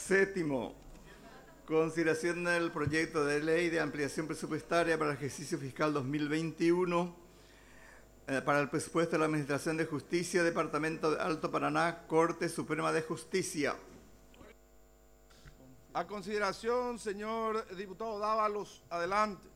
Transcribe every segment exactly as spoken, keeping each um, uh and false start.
Séptimo, consideración del proyecto de ley de ampliación presupuestaria para el ejercicio fiscal dos mil veintiuno eh, para el presupuesto de la Administración de Justicia, Departamento de Alto Paraná, Corte Suprema de Justicia. A consideración, señor diputado Dávalos, adelante.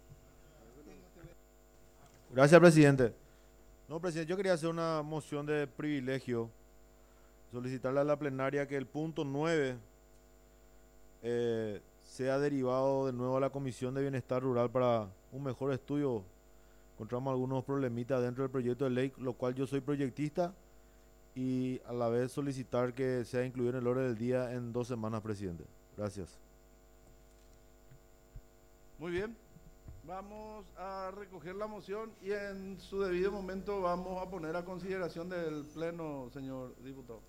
Gracias, presidente. No, presidente, yo quería hacer una moción de privilegio, solicitarle a la plenaria que el punto nueve eh, sea derivado de nuevo a la Comisión de Bienestar Rural para un mejor estudio. Encontramos algunos problemitas dentro del proyecto de ley, lo cual yo soy proyectista, y a la vez solicitar que sea incluido en el orden del día en dos semanas, presidente. Gracias. Muy bien. Vamos a recoger la moción y en su debido momento vamos a poner a consideración del Pleno, señor diputado.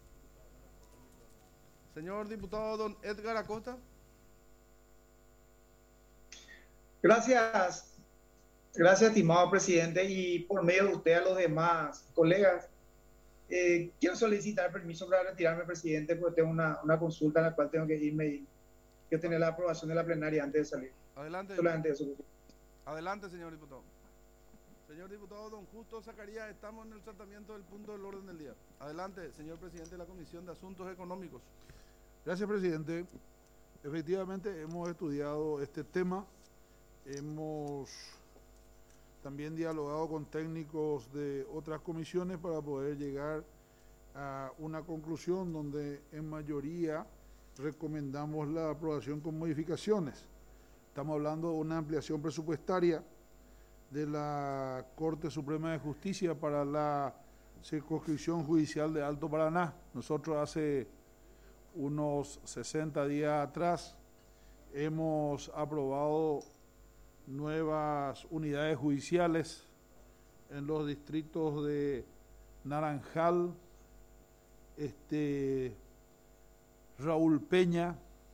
Señor diputado don Edgar Acosta. Gracias, gracias, estimado presidente, y por medio de usted a los demás colegas, eh, quiero solicitar permiso para retirarme, presidente, porque tengo una, una consulta en la cual tengo que irme y quiero tener la aprobación de la plenaria antes de salir. Adelante. Solamente eso. Adelante, señor diputado. Señor diputado don Justo Zacarías, estamos en el tratamiento del punto del orden del día. Adelante, señor presidente de la Comisión de Asuntos Económicos. Gracias, presidente. Efectivamente, hemos estudiado este tema, hemos también dialogado con técnicos de otras comisiones para poder llegar a una conclusión donde en mayoría recomendamos la aprobación con modificaciones. Estamos hablando de una ampliación presupuestaria de la Corte Suprema de Justicia para la circunscripción judicial de Alto Paraná. Nosotros hace unos sesenta días atrás hemos aprobado nuevas unidades judiciales en los distritos de Naranjal, este, Raúl Peña,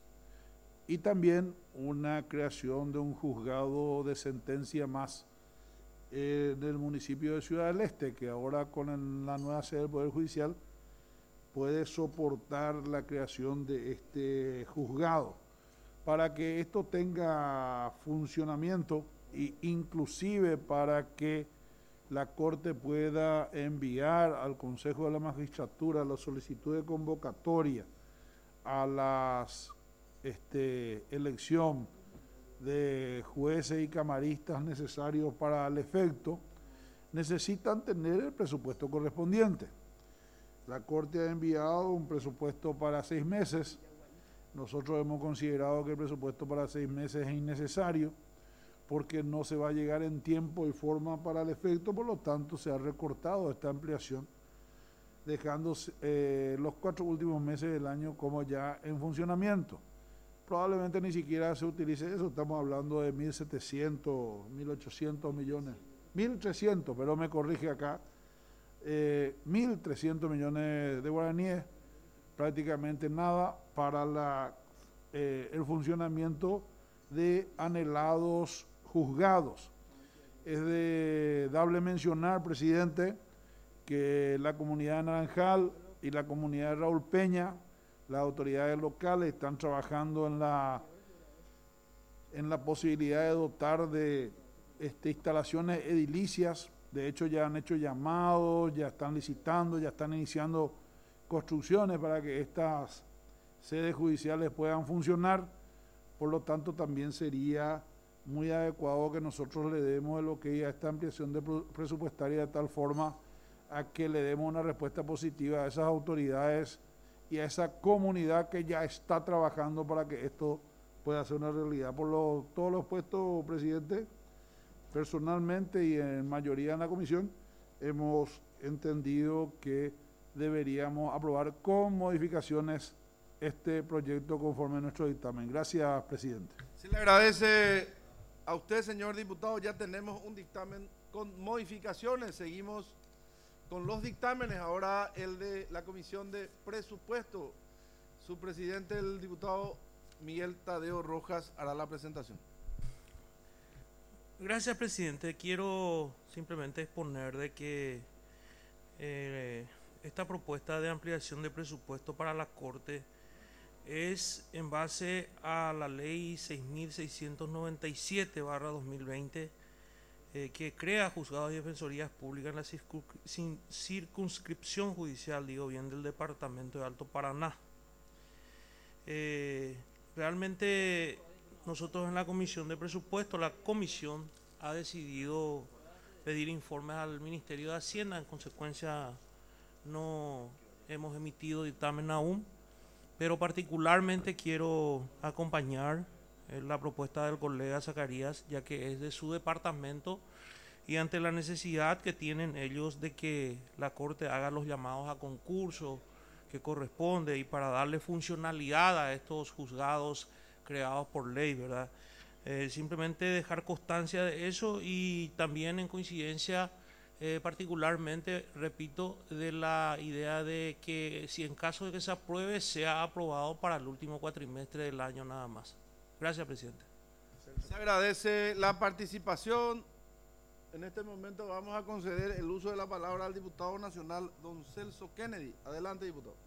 y también una creación de un juzgado de sentencia más eh, del municipio de Ciudad del Este, que ahora con el, la nueva sede del Poder Judicial puede soportar la creación de este juzgado. Para que esto tenga funcionamiento e inclusive para que la Corte pueda enviar al Consejo de la Magistratura la solicitud de convocatoria a las este, elección de jueces y camaristas necesarios para el efecto, necesitan tener el presupuesto correspondiente. La Corte ha enviado un presupuesto para seis meses. Nosotros hemos considerado que el presupuesto para seis meses es innecesario porque no se va a llegar en tiempo y forma para el efecto, por lo tanto se ha recortado esta ampliación, dejando eh, los cuatro últimos meses del año como ya en funcionamiento. Probablemente ni siquiera se utilice eso, estamos hablando de mil setecientos, mil ochocientos millones, mil trescientos, pero me corrige acá, eh, mil trescientos millones de guaraníes, prácticamente nada para la, eh, el funcionamiento de anhelados juzgados. Es de dable mencionar, presidente, que la comunidad de Naranjal y la comunidad de Raúl Peña, las autoridades locales están trabajando en la, en la posibilidad de dotar de este, instalaciones edilicias. De hecho ya han hecho llamados, ya están licitando, ya están iniciando construcciones para que estas sedes judiciales puedan funcionar. Por lo tanto, también sería muy adecuado que nosotros le demos lo que a esta ampliación de presupuestaria de tal forma a que le demos una respuesta positiva a esas autoridades y a esa comunidad que ya está trabajando para que esto pueda ser una realidad. Por lo, todos los puestos, presidente, personalmente y en mayoría en la comisión, hemos entendido que deberíamos aprobar con modificaciones este proyecto conforme a nuestro dictamen. Gracias, presidente. Se le agradece a usted, señor diputado. Ya tenemos un dictamen con modificaciones. Seguimos con los dictámenes. Ahora el de la Comisión de Presupuesto. Su presidente, el diputado Miguel Tadeo Rojas, hará la presentación. Gracias, presidente. Quiero simplemente exponer de que eh, esta propuesta de ampliación de presupuesto para la Corte es en base a la ley seis mil seiscientos noventa y siete barra dos mil veinte, eh, que crea juzgados y defensorías públicas en la circunscri- sin- circunscripción judicial, digo bien, del departamento de Alto Paraná. Eh, realmente nosotros en la comisión de presupuesto, la comisión ha decidido pedir informes al Ministerio de Hacienda. En consecuencia no hemos emitido dictamen aún, pero particularmente quiero acompañar eh, la propuesta del colega Zacarías, ya que es de su departamento, y ante la necesidad que tienen ellos de que la Corte haga los llamados a concurso que corresponde y para darle funcionalidad a estos juzgados creados por ley, ¿verdad? Eh, simplemente dejar constancia de eso, y también en coincidencia eh, particularmente, repito, de la idea de que si en caso de que se apruebe, sea aprobado para el último cuatrimestre del año nada más. Gracias, presidente. Se agradece la participación. En este momento vamos a conceder el uso de la palabra al diputado nacional don Celso Kennedy. Adelante, diputado.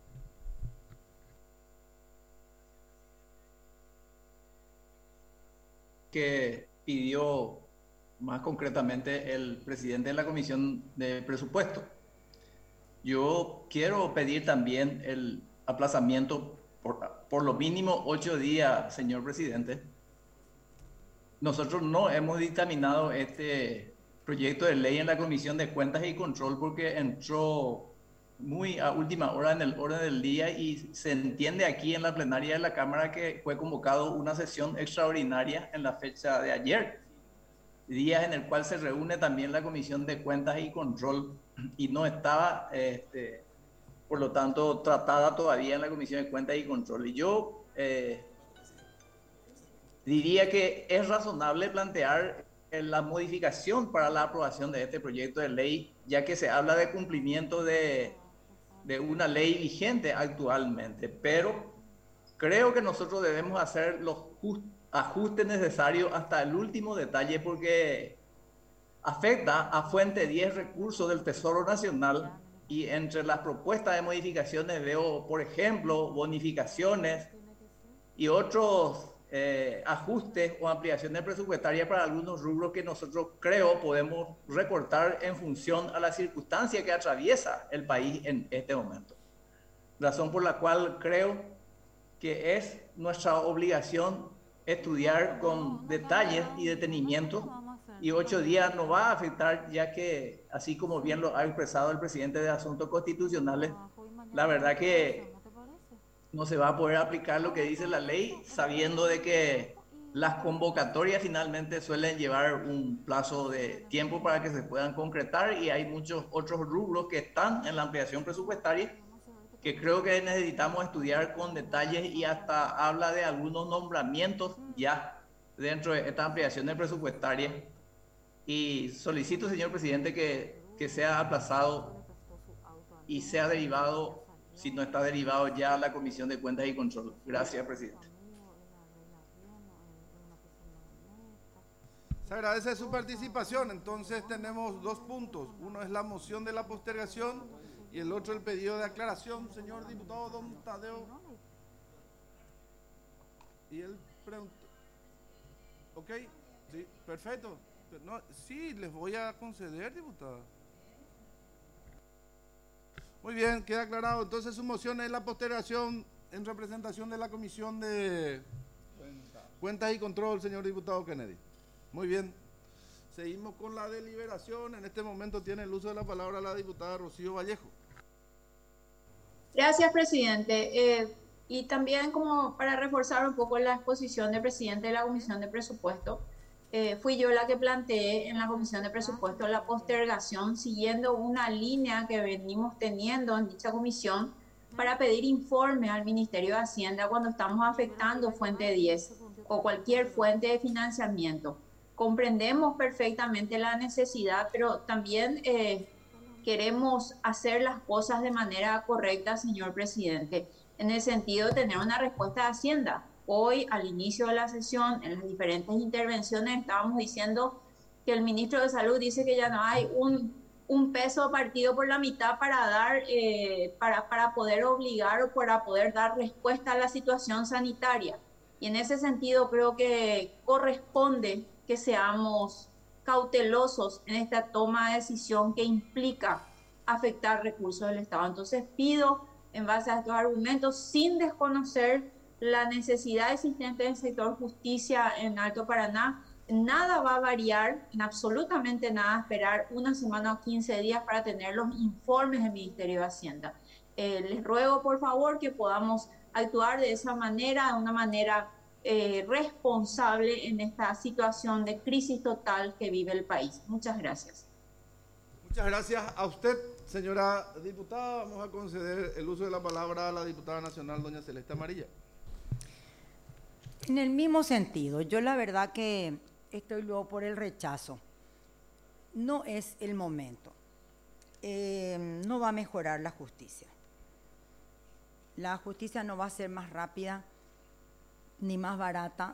Que pidió más concretamente el presidente de la Comisión de Presupuesto. Yo quiero pedir también el aplazamiento por, por lo mínimo ocho días, señor presidente. Nosotros no hemos dictaminado este proyecto de ley en la Comisión de Cuentas y Control porque entró muy a última hora en el orden del día, y se entiende aquí en la plenaria de la Cámara que fue convocado una sesión extraordinaria en la fecha de ayer, día en el cual se reúne también la Comisión de Cuentas y Control, y no estaba, este, por lo tanto, tratada todavía en la Comisión de Cuentas y Control. Y yo eh, diría que es razonable plantear la modificación para la aprobación de este proyecto de ley, ya que se habla de cumplimiento de, de una ley vigente actualmente, pero creo que nosotros debemos hacer los ajustes necesarios hasta el último detalle, porque afecta a fuente diez recursos del Tesoro Nacional, y entre las propuestas de modificaciones veo, por ejemplo, bonificaciones y otros Eh, ajustes o ampliaciones presupuestarias para algunos rubros que nosotros creo podemos recortar en función a la circunstancia que atraviesa el país en este momento. Razón por la cual creo que es nuestra obligación estudiar con detalles y detenimiento, y ocho días no va a afectar, ya que, así como bien lo ha expresado el presidente de Asuntos Constitucionales, la verdad que no se va a poder aplicar lo que dice la ley, sabiendo de que las convocatorias finalmente suelen llevar un plazo de tiempo para que se puedan concretar, y hay muchos otros rubros que están en la ampliación presupuestaria que creo que necesitamos estudiar con detalles, y hasta habla de algunos nombramientos ya dentro de esta ampliación presupuestaria. Y solicito, señor presidente, que, que sea aplazado y sea derivado, si no está derivado ya, a la Comisión de Cuentas y Control. Gracias, presidente. Se agradece su participación. Entonces tenemos dos puntos. Uno es la moción de la postergación y el otro el pedido de aclaración. Señor diputado don Tadeo. Y él preguntó. Ok, sí, perfecto. No, sí, les voy a conceder, diputada. Muy bien, queda aclarado. Entonces su moción es la postergación en representación de la Comisión de Cuentas y Control, señor diputado Kennedy. Muy bien. Seguimos con la deliberación. En este momento tiene el uso de la palabra la diputada Rocío Vallejo. Gracias, presidente. Eh, y también, como para reforzar un poco la exposición del presidente de la Comisión de Presupuesto, eh, fui yo la que planteé en la Comisión de Presupuesto la postergación, siguiendo una línea que venimos teniendo en dicha comisión para pedir informe al Ministerio de Hacienda cuando estamos afectando fuente diez o cualquier fuente de financiamiento. Comprendemos perfectamente la necesidad, pero también eh, queremos hacer las cosas de manera correcta, señor presidente, en el sentido de tener una respuesta de Hacienda. Hoy, al inicio de la sesión, en las diferentes intervenciones, estábamos diciendo que el ministro de Salud dice que ya no hay un un peso partido por la mitad para dar, eh, para, para poder obligar o para poder dar respuesta a la situación sanitaria. Y en ese sentido creo que corresponde que seamos cautelosos en esta toma de decisión que implica afectar recursos del Estado. Entonces pido, en base a estos argumentos, sin desconocer la necesidad existente del sector justicia en Alto Paraná, nada va a variar, en absolutamente nada, esperar una semana o quince días para tener los informes del Ministerio de Hacienda. Eh, les ruego, por favor, que podamos actuar de esa manera, de una manera eh, responsable en esta situación de crisis total que vive el país. Muchas gracias. Muchas gracias a usted, señora diputada. Vamos a conceder el uso de la palabra a la diputada nacional, doña Celeste Amarilla. En el mismo sentido, yo la verdad que estoy luego por el rechazo. No es el momento. Eh, no va a mejorar la justicia. La justicia no va a ser más rápida, ni más barata,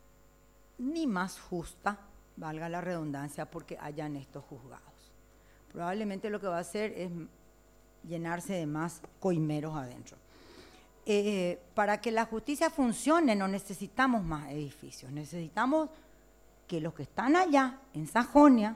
ni más justa, valga la redundancia, porque hayan estos juzgados. Probablemente lo que va a hacer es llenarse de más coimeros adentro. Eh, para que la justicia funcione no necesitamos más edificios, necesitamos que los que están allá en Sajonia,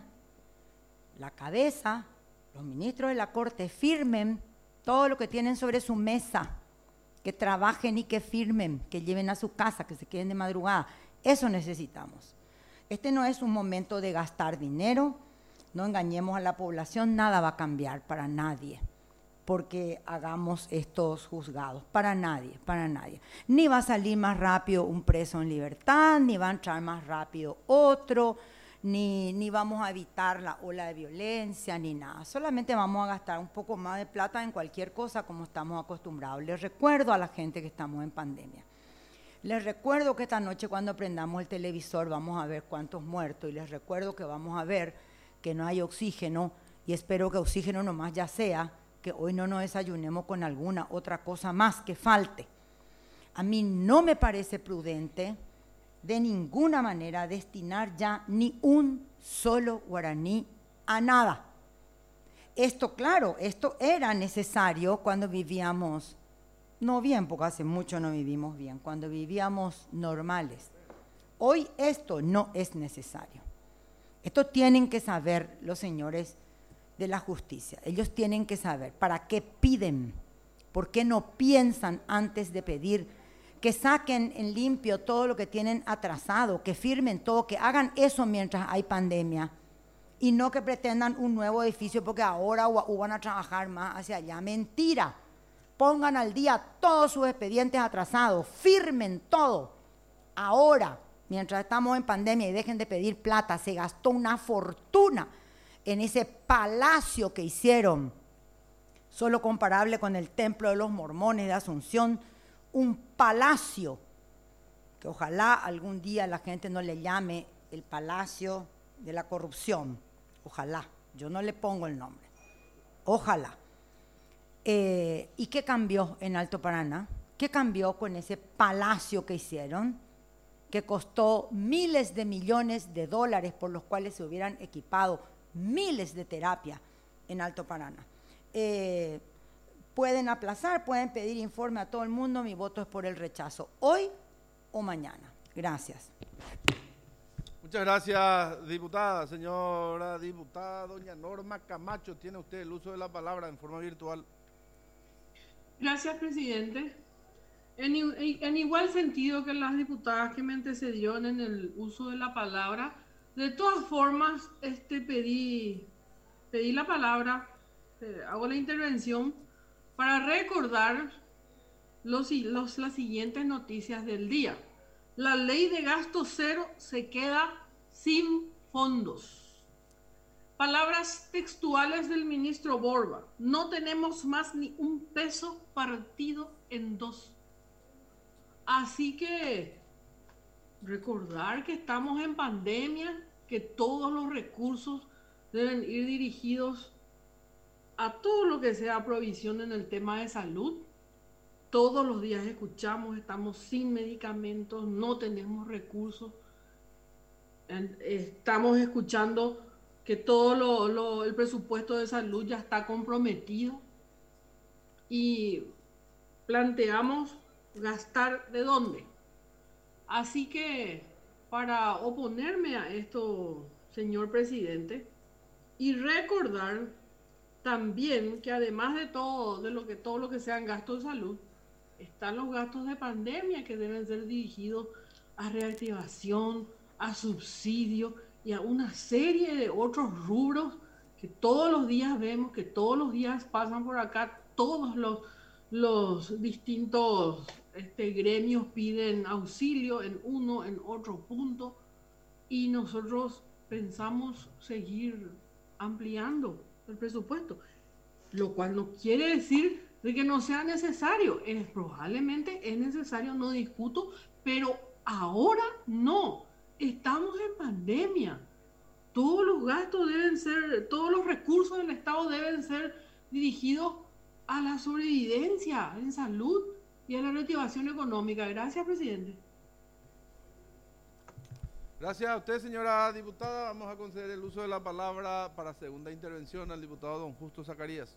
la cabeza, los ministros de la Corte firmen todo lo que tienen sobre su mesa, que trabajen y que firmen, que lleven a su casa, que se queden de madrugada. Eso necesitamos. Este no es un momento de gastar dinero, no engañemos a la población, nada va a cambiar para nadie porque hagamos estos juzgados, para nadie, para nadie. Ni va a salir más rápido un preso en libertad, ni va a entrar más rápido otro, ni, ni vamos a evitar la ola de violencia, ni nada. Solamente vamos a gastar un poco más de plata en cualquier cosa como estamos acostumbrados. Les recuerdo a la gente que estamos en pandemia. Les recuerdo que esta noche cuando prendamos el televisor vamos a ver cuántos muertos y les recuerdo que vamos a ver que no hay oxígeno y espero que oxígeno nomás ya sea que hoy no nos desayunemos con alguna otra cosa más que falte. A mí no me parece prudente de ninguna manera destinar ya ni un solo guaraní a nada. Esto, claro, esto era necesario cuando vivíamos, no bien, porque hace mucho no vivimos bien, cuando vivíamos normales. Hoy esto no es necesario. Esto tienen que saber los señores de la justicia. Ellos tienen que saber para qué piden, por qué no piensan antes de pedir, que saquen en limpio todo lo que tienen atrasado, que firmen todo, que hagan eso mientras hay pandemia y no que pretendan un nuevo edificio porque ahora o, o van a trabajar más hacia allá. Mentira. Pongan al día todos sus expedientes atrasados, firmen todo. Ahora, mientras estamos en pandemia y dejen de pedir plata, se gastó una fortuna en ese palacio que hicieron, solo comparable con el templo de los mormones de Asunción, un palacio que ojalá algún día la gente no le llame el palacio de la corrupción, ojalá, yo no le pongo el nombre, ojalá. Eh, ¿Y qué cambió en Alto Paraná? ¿Qué cambió con ese palacio que hicieron? Que costó miles de millones de dólares por los cuales se hubieran equipado miles de terapias en Alto Paraná. Eh, pueden aplazar, pueden pedir informe a todo el mundo, mi voto es por el rechazo, hoy o mañana. Gracias. Muchas gracias, diputada. Señora diputada, doña Norma Camacho, tiene usted el uso de la palabra en forma virtual. Gracias, presidente. En, en igual sentido que las diputadas que me antecedieron en el uso de la palabra, de todas formas, este, pedí, pedí la palabra, eh, hago la intervención para recordar los, los, las siguientes noticias del día. La ley de gasto cero se queda sin fondos. Palabras textuales del ministro Borba. No tenemos más ni un peso partido en dos. Así que recordar que estamos en pandemia, que todos los recursos deben ir dirigidos a todo lo que sea provisión en el tema de salud. Todos los días escuchamos, estamos sin medicamentos, no tenemos recursos. Estamos escuchando que todo lo, lo, el presupuesto de salud ya está comprometido y planteamos gastar de dónde. Así que para oponerme a esto, señor presidente, y recordar también que además de todo, de lo que todo lo que sean gastos de salud, están los gastos de pandemia que deben ser dirigidos a reactivación, a subsidio y a una serie de otros rubros que todos los días vemos, que todos los días pasan por acá, todos los, los distintos este, gremios piden auxilio en uno, en otro punto, y nosotros pensamos seguir ampliando el presupuesto, lo cual no quiere decir de que no sea necesario. Es, probablemente es necesario, no discuto, pero ahora no. Estamos en pandemia. Todos los gastos deben ser, todos los recursos del Estado deben ser dirigidos a la sobrevivencia en salud y a la reactivación económica. Gracias, presidente. Gracias a usted, señora diputada. Vamos a conceder el uso de la palabra para segunda intervención al diputado don Justo Zacarías.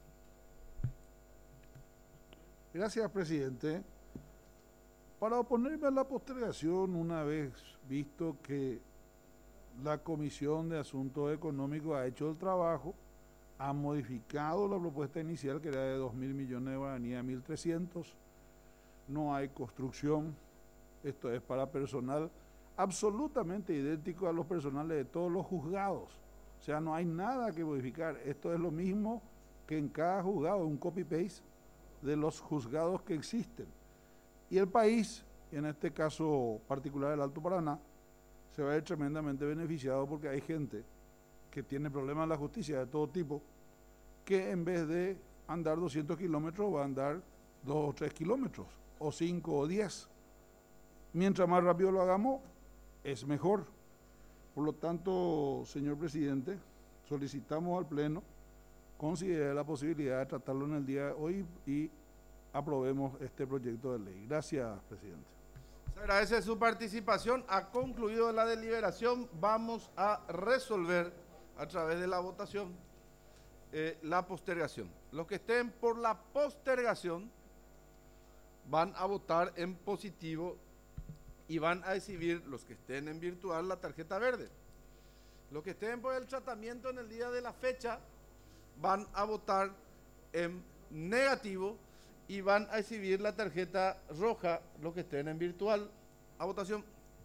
Gracias, presidente. Para oponerme a la postergación, una vez visto que la Comisión de Asuntos Económicos ha hecho el trabajo, ha modificado la propuesta inicial, que era de dos mil millones de guaraníes a mil trescientos, no hay construcción, esto es para personal absolutamente idéntico a los personales de todos los juzgados, o sea, no hay nada que modificar, esto es lo mismo que en cada juzgado, un copy-paste de los juzgados que existen. Y el país, en este caso particular del Alto Paraná, se va a ver tremendamente beneficiado porque hay gente que tiene problemas en la justicia de todo tipo, que en vez de andar doscientos kilómetros va a andar dos o tres kilómetros, o cinco o diez. Mientras más rápido lo hagamos, es mejor. Por lo tanto, señor presidente, solicitamos al Pleno considere la posibilidad de tratarlo en el día de hoy y aprobemos este proyecto de ley. Gracias, presidente. Se agradece su participación. Ha concluido la deliberación. Vamos a resolver a través de la votación eh, la postergación. Los que estén por la postergación van a votar en positivo y van a exhibir, los que estén en virtual, la tarjeta verde. Los que estén por el tratamiento en el día de la fecha van a votar en negativo y van a exhibir la tarjeta roja, los que estén en virtual. A votación.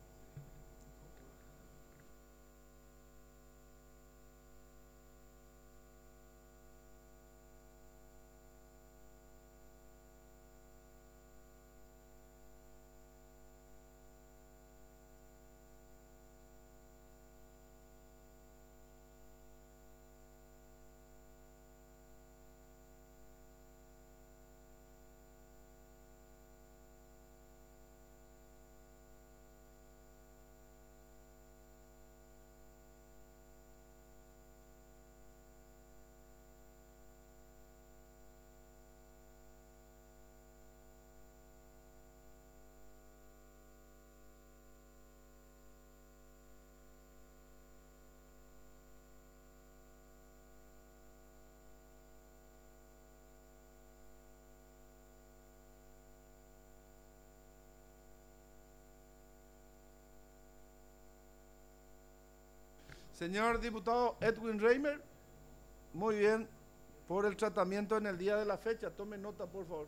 Señor diputado Edwin Reimer, muy bien, por el tratamiento en el día de la fecha. Tome nota, por favor.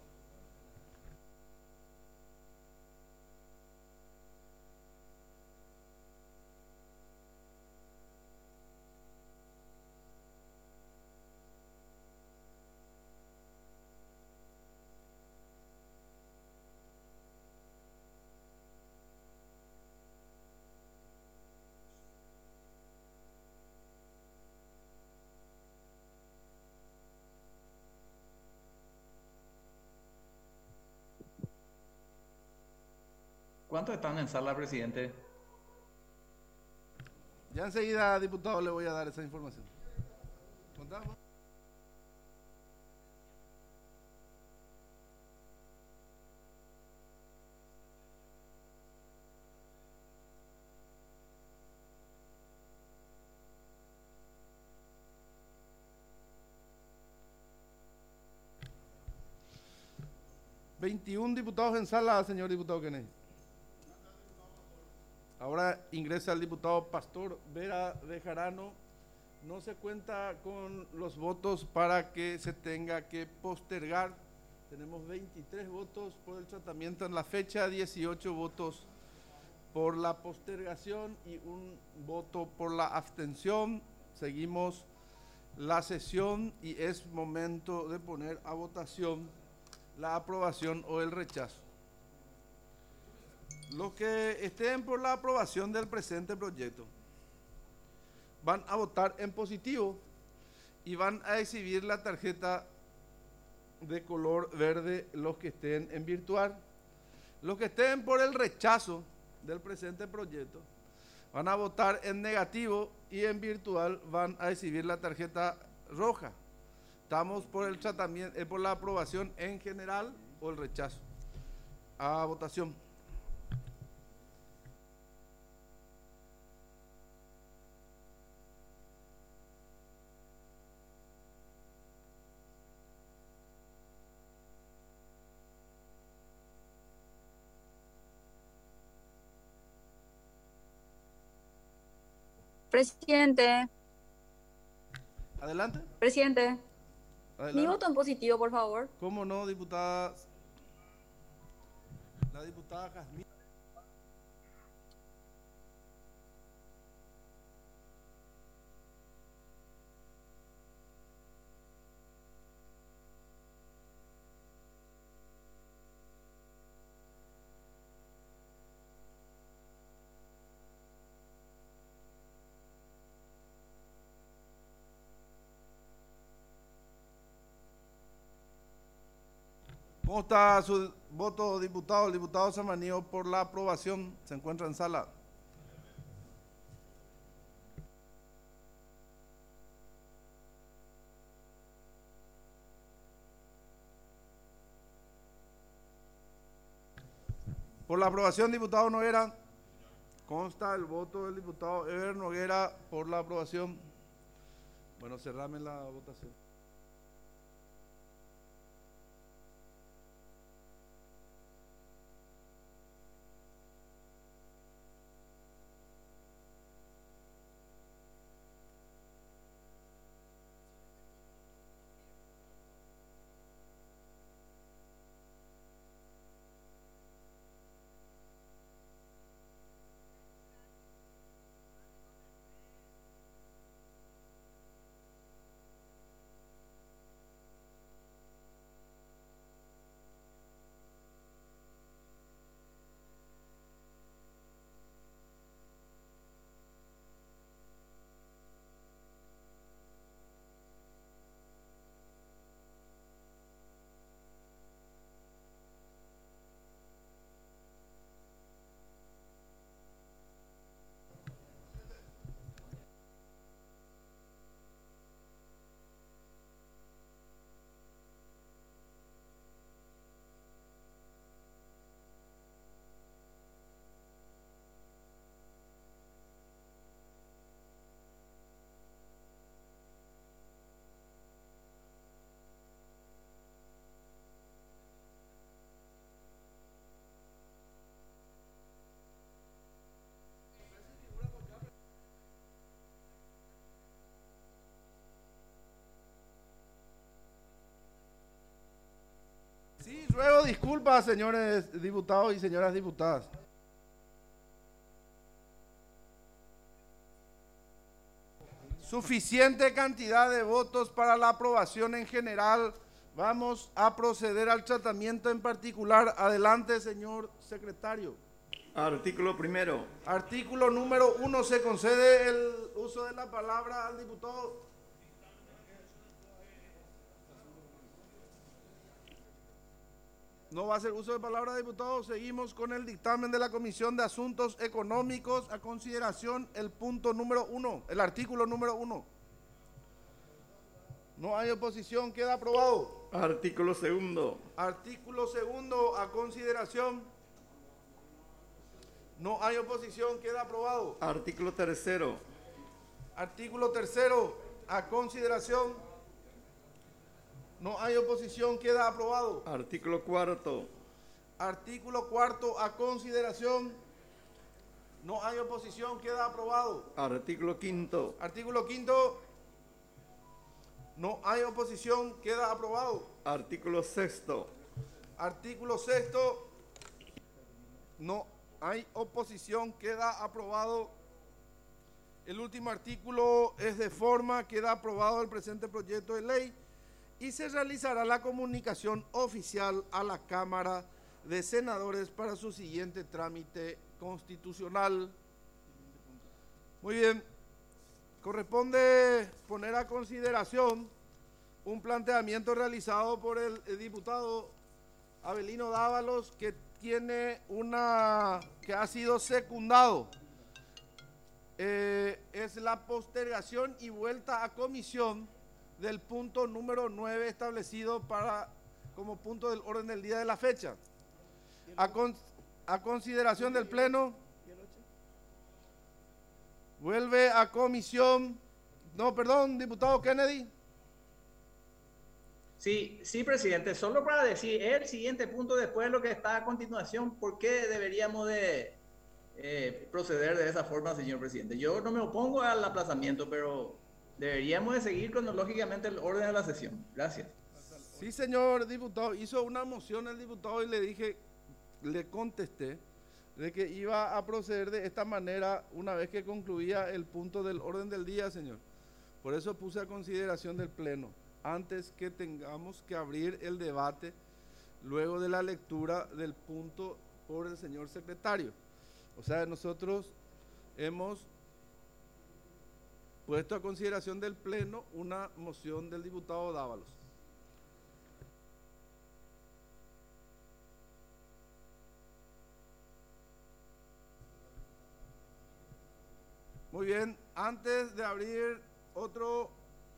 ¿Cuántos están en sala, presidente? Ya enseguida, diputado, le voy a dar esa información. ¿Contamos? veintiún diputados en sala, señor diputado Kennedy. Ahora ingresa el diputado Pastor Vera de Jarano. No se cuenta con los votos para que se tenga que postergar. Tenemos veintitrés votos por el tratamiento en la fecha, dieciocho votos por la postergación y un voto por la abstención. Seguimos la sesión y es momento de poner a votación la aprobación o el rechazo. Los que estén por la aprobación del presente proyecto van a votar en positivo y van a exhibir la tarjeta de color verde los que estén en virtual. Los que estén por el rechazo del presente proyecto van a votar en negativo y en virtual van a exhibir la tarjeta roja. Estamos por el tratamiento, eh, por la aprobación en general o el rechazo. A votación. Presidente. Adelante. Presidente. Adelante. Mi voto en positivo, por favor. ¿Cómo no, diputada? La diputada Jazmín. ¿Cómo está su voto, diputado? El diputado Samanío por la aprobación se encuentra en sala. Por la aprobación, diputado Noguera. Consta el voto del diputado Eber Noguera por la aprobación. Bueno, cerrame la votación. Sí, ruego disculpas, señores diputados y señoras diputadas. Suficiente cantidad de votos para la aprobación en general. Vamos a proceder al tratamiento en particular. Adelante, señor secretario. Artículo primero. Artículo número uno. Se concede el uso de la palabra al diputado. No va a hacer uso de palabra, diputado. Seguimos con el dictamen de la Comisión de Asuntos Económicos. A consideración el punto número uno, el artículo número uno. No hay oposición, queda aprobado. Artículo segundo. Artículo segundo, a consideración. No hay oposición, queda aprobado. Artículo tercero. Artículo tercero, a consideración. No hay oposición, queda aprobado. Artículo cuarto. Artículo cuarto a consideración. No hay oposición, queda aprobado. Artículo quinto. Artículo quinto. No hay oposición, queda aprobado. Artículo sexto. Artículo sexto. No hay oposición, queda aprobado. El último artículo es de forma, queda aprobado el presente proyecto de ley y se realizará la comunicación oficial a la Cámara de Senadores para su siguiente trámite constitucional. Muy bien, corresponde poner a consideración un planteamiento realizado por el, el diputado Avelino Dávalos que tiene una, que ha sido secundado. Eh, es la postergación y vuelta a comisión del punto número nueve establecido para, como punto del orden del día de la fecha. A, con, a consideración del Pleno, vuelve a comisión. No, perdón, diputado Kennedy. Sí, sí, presidente. Solo para decir, el siguiente punto después de lo que está a continuación, ¿por qué deberíamos de eh, proceder de esa forma, señor presidente? Yo no me opongo al aplazamiento, pero deberíamos de seguir cronológicamente el orden de la sesión. Gracias. Sí, señor diputado. Hizo una moción el diputado y le dije, le contesté de que iba a proceder de esta manera una vez que concluía el punto del orden del día, señor. Por eso puse a consideración del Pleno, antes que tengamos que abrir el debate luego de la lectura del punto por el señor secretario. O sea, nosotros hemos puesto a consideración del Pleno una moción del diputado Dávalos. Muy bien, antes de abrir otro,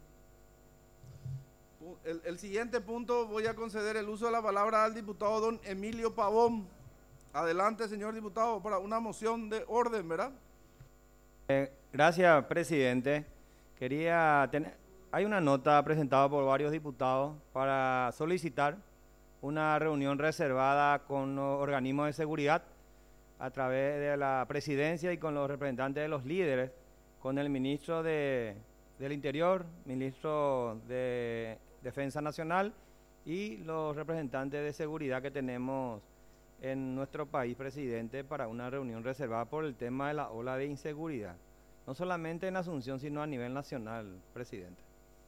el, el siguiente punto, voy a conceder el uso de la palabra al diputado don Emilio Pavón. Adelante, señor diputado, para una moción de orden, ¿verdad? Eh, gracias, presidente. Quería tener, hay una nota presentada por varios diputados para solicitar una reunión reservada con los organismos de seguridad a través de la presidencia y con los representantes de los líderes, con el ministro de, del Interior, ministro de Defensa Nacional y los representantes de seguridad que tenemos en nuestro país, presidente, para una reunión reservada por el tema de la ola de inseguridad, no solamente en Asunción, sino a nivel nacional, presidente.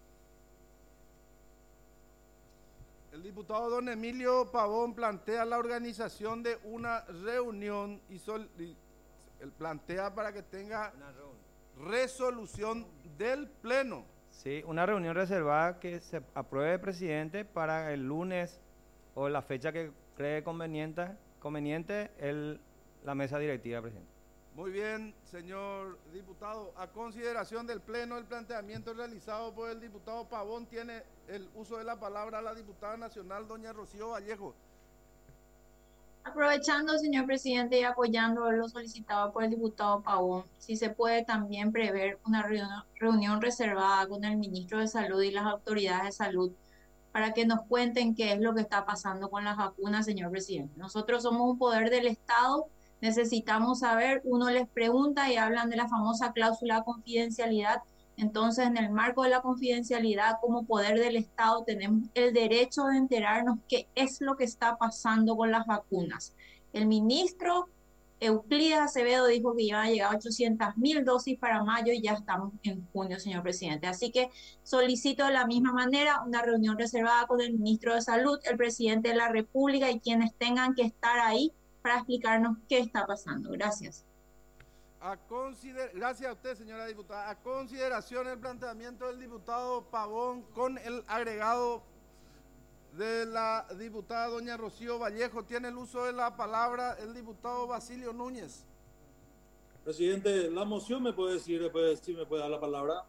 El diputado don Emilio Pavón plantea la organización de una reunión y, sol, y él plantea para que tenga resolución del Pleno. Sí, una reunión reservada que se apruebe, presidente, para el lunes o la fecha que cree conveniente, conveniente el, la mesa directiva, presidente. Muy bien, señor diputado. A consideración del Pleno, el planteamiento realizado por el diputado Pavón tiene el uso de la palabra a la diputada nacional, doña Rocío Vallejo. Aprovechando, señor presidente, y apoyando lo solicitado por el diputado Pavón, si se puede también prever una reunión, reunión reservada con el ministro de Salud y las autoridades de salud para que nos cuenten qué es lo que está pasando con las vacunas, señor presidente. Nosotros somos un poder del Estado. Necesitamos saber, uno les pregunta y hablan de la famosa cláusula de confidencialidad. Entonces, en el marco de la confidencialidad, como poder del Estado, tenemos el derecho de enterarnos qué es lo que está pasando con las vacunas. El ministro Euclides Acevedo dijo que iban a llegar ochocientas mil dosis para mayo y ya estamos en junio, señor presidente. Así que solicito de la misma manera una reunión reservada con el ministro de Salud, el presidente de la República y quienes tengan que estar ahí para explicarnos qué está pasando. Gracias. A consider... Gracias a usted, señora diputada. A consideración el planteamiento del diputado Pavón con el agregado de la diputada doña Rocío Vallejo. Tiene el uso de la palabra el diputado Basilio Núñez. Presidente, la moción me puede decir, después si me puede dar la palabra.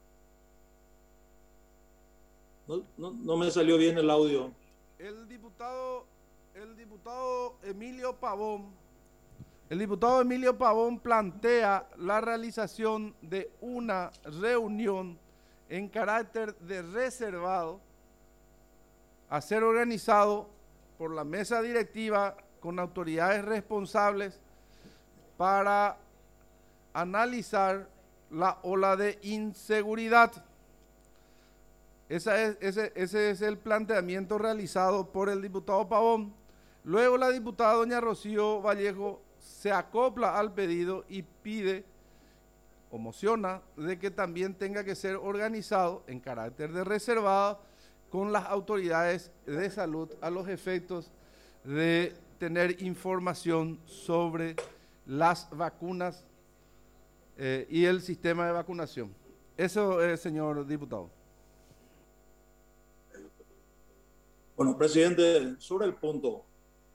No, no, no me salió bien el audio. El diputado... El diputado Emilio Pavón, el diputado Emilio Pavón plantea la realización de una reunión en carácter de reservado a ser organizado por la mesa directiva con autoridades responsables para analizar la ola de inseguridad. Esa es, ese, ese es el planteamiento realizado por el diputado Pavón. Luego la diputada doña Rocío Vallejo se acopla al pedido y pide o mociona de que también tenga que ser organizado en carácter de reservado con las autoridades de salud a los efectos de tener información sobre las vacunas eh, y el sistema de vacunación. Eso es, señor diputado. Bueno, presidente, sobre el punto,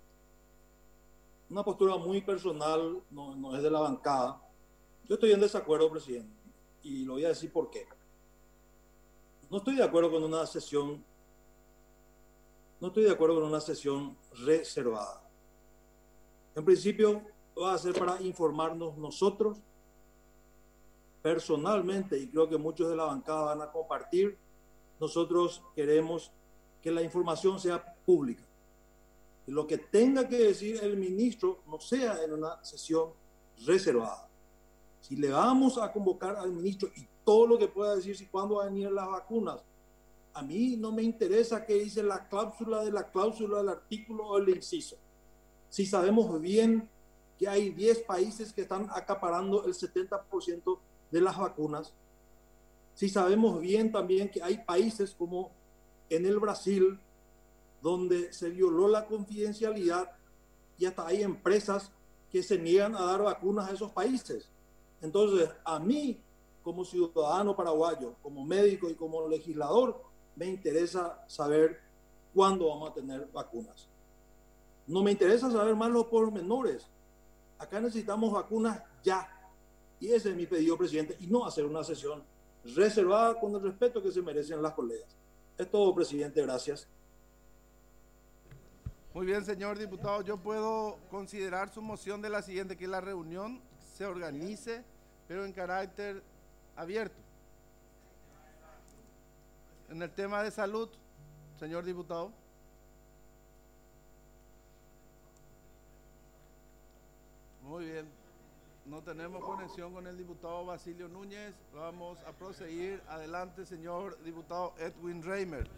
una postura muy personal, no, no es de la bancada. Yo estoy en desacuerdo, presidente, y lo voy a decir por qué. No estoy de acuerdo con una sesión, no estoy de acuerdo con una sesión reservada. En principio, va a ser para informarnos nosotros, personalmente, y creo que muchos de la bancada van a compartir, nosotros queremos que la información sea pública. Y lo que tenga que decir el ministro no sea en una sesión reservada. Si le vamos a convocar al ministro y todo lo que pueda decir si cuándo van a venir las vacunas, a mí no me interesa qué dice la cláusula de la cláusula del artículo o el inciso. Si sabemos bien que hay diez países que están acaparando el setenta por ciento de las vacunas, si sabemos bien también que hay países como en el Brasil, donde se violó la confidencialidad y hasta hay empresas que se niegan a dar vacunas a esos países. Entonces, a mí, como ciudadano paraguayo, como médico y como legislador, me interesa saber cuándo vamos a tener vacunas. No me interesa saber más los pormenores. Acá necesitamos vacunas ya. Y ese es mi pedido, presidente, y no hacer una sesión reservada con el respeto que se merecen las colegas. Es todo, presidente. Gracias. Muy bien, señor diputado. Yo puedo considerar su moción de la siguiente, que la reunión se organice, pero en carácter abierto. En el tema de salud, señor diputado. Muy bien. No tenemos conexión con el diputado Basilio Núñez. Vamos a proseguir. Adelante, señor diputado Edwin Reimer.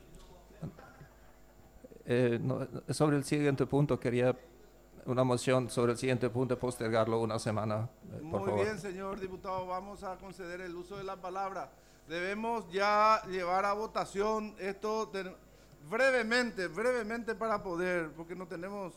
Eh, no, sobre el siguiente punto, quería una moción sobre el siguiente punto, postergarlo una semana, eh, por Muy favor. bien, señor diputado, vamos a conceder el uso de la palabra. Debemos ya llevar a votación esto de, brevemente, brevemente para poder, porque no tenemos...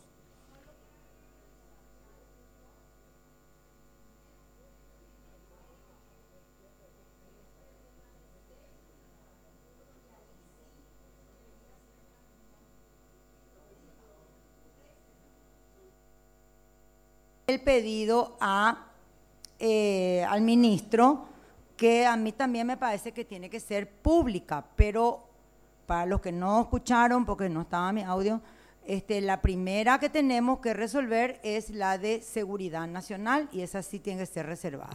El pedido a, eh, al ministro, que a mí también me parece que tiene que ser pública, pero para los que no escucharon, porque no estaba mi audio, este, la primera que tenemos que resolver es la de seguridad nacional y esa sí tiene que ser reservada.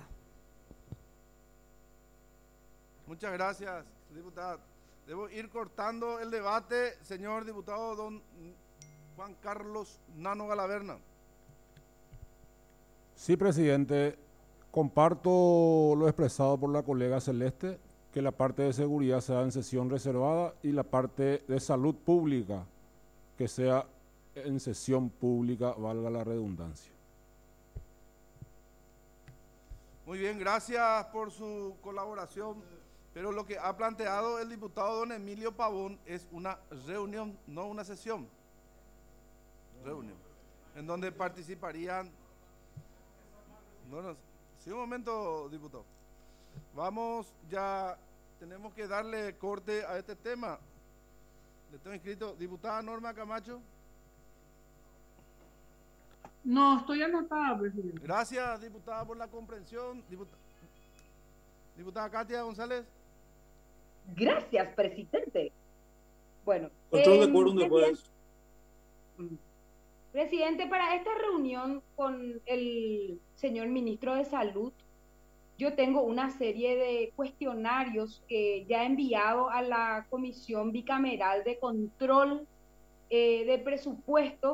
Muchas gracias, diputada. Debo ir cortando el debate, señor diputado don Juan Carlos Nano Galaverna. Sí, presidente, comparto lo expresado por la colega Celeste, que la parte de seguridad sea en sesión reservada y la parte de salud pública que sea en sesión pública, valga la redundancia. Muy bien, gracias por su colaboración, pero lo que ha planteado el diputado don Emilio Pavón es una reunión, no una sesión. Reunión, en donde participarían... Bueno, sí, un momento, diputado. Vamos, ya tenemos que darle corte a este tema. Le tengo inscrito, diputada Norma Camacho. No, estoy anotada, presidente. Gracias, diputada, por la comprensión. Diputada, diputada Katia González. Gracias, presidente. Bueno. Control eh, de quórum después. Presidente, para esta reunión con el señor ministro de Salud, yo tengo una serie de cuestionarios que ya he enviado a la Comisión Bicameral de Control eh, de Presupuesto,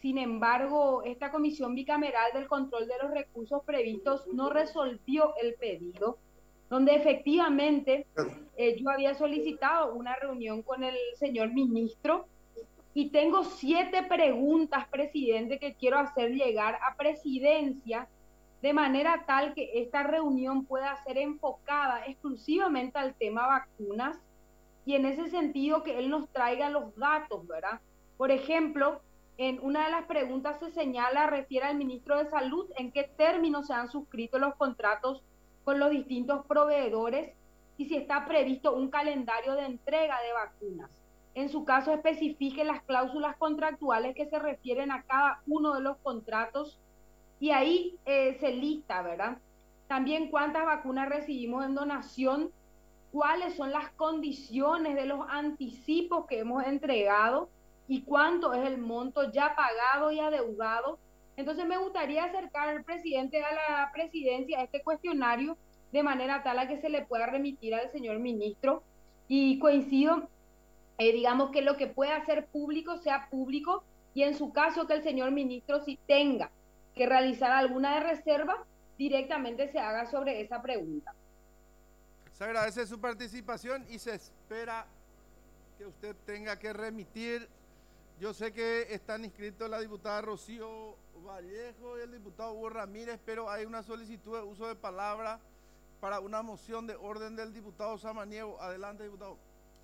Sin embargo, esta comisión bicameral del control de los recursos previstos no resolvió el pedido, donde efectivamente eh, yo había solicitado una reunión con el señor ministro y tengo siete preguntas, presidente, que quiero hacer llegar a presidencia de manera tal que esta reunión pueda ser enfocada exclusivamente al tema vacunas y en ese sentido que él nos traiga los datos, ¿verdad? Por ejemplo, en una de las preguntas se señala, refiere al ministro de Salud, en qué términos se han suscrito los contratos con los distintos proveedores y si está previsto un calendario de entrega de vacunas. En su caso, especifique las cláusulas contractuales que se refieren a cada uno de los contratos y ahí eh, se lista, ¿verdad? También cuántas vacunas recibimos en donación, cuáles son las condiciones de los anticipos que hemos entregado y cuánto es el monto ya pagado y adeudado. Entonces me gustaría acercar al presidente a la presidencia este cuestionario de manera tal a que se le pueda remitir al señor ministro y coincido, eh, digamos que lo que pueda hacer público sea público y en su caso que el señor ministro si tenga que realizar alguna de reserva, directamente se haga sobre esa pregunta. Se agradece su participación y se espera que usted tenga que remitir. Yo sé que están inscritos la diputada Rocío Vallejo y el diputado Hugo Ramírez, pero hay una solicitud de uso de palabra para una moción de orden del diputado Samaniego. Adelante, diputado.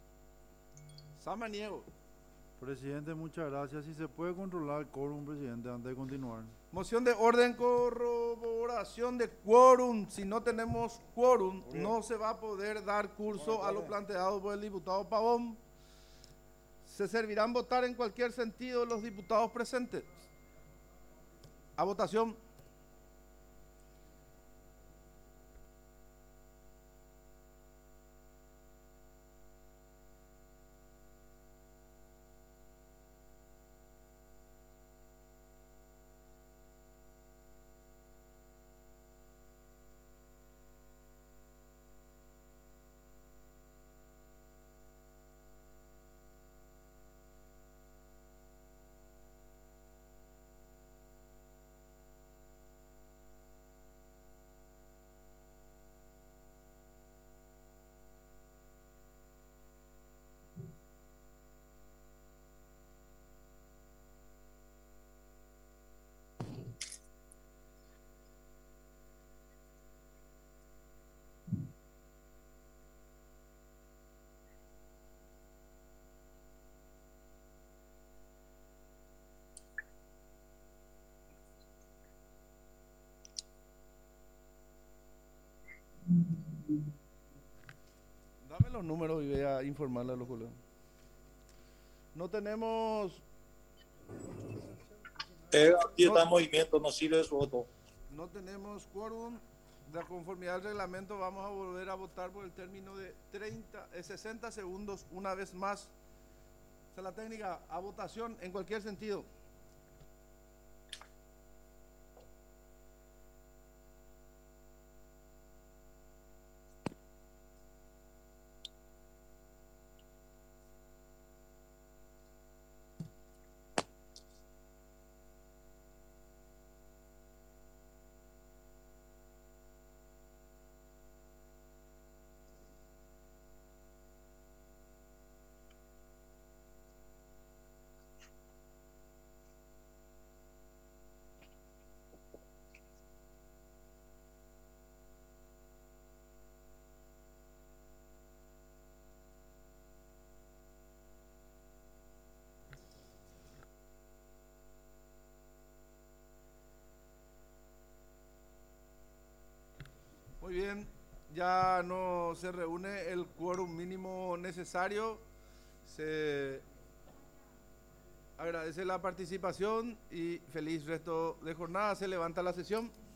Samaniego. Presidente, muchas gracias. Si se puede controlar el quórum, presidente, antes de continuar. Moción de orden, corroboración de quórum. Si no tenemos quórum, no se va a poder dar curso a lo planteado por el diputado Pavón. Se servirán votar en cualquier sentido los diputados presentes. A votación. Dame los números y voy a informarle a los colegas. No tenemos... Eh, aquí está en movimiento, no sirve su voto. No tenemos quórum. De conformidad al reglamento vamos a volver a votar por el término de treinta, eh, sesenta segundos una vez más. Sala técnica, a votación en cualquier sentido. Muy bien, ya no se reúne el quórum mínimo necesario. Se agradece la participación y feliz resto de jornada. Se levanta la sesión.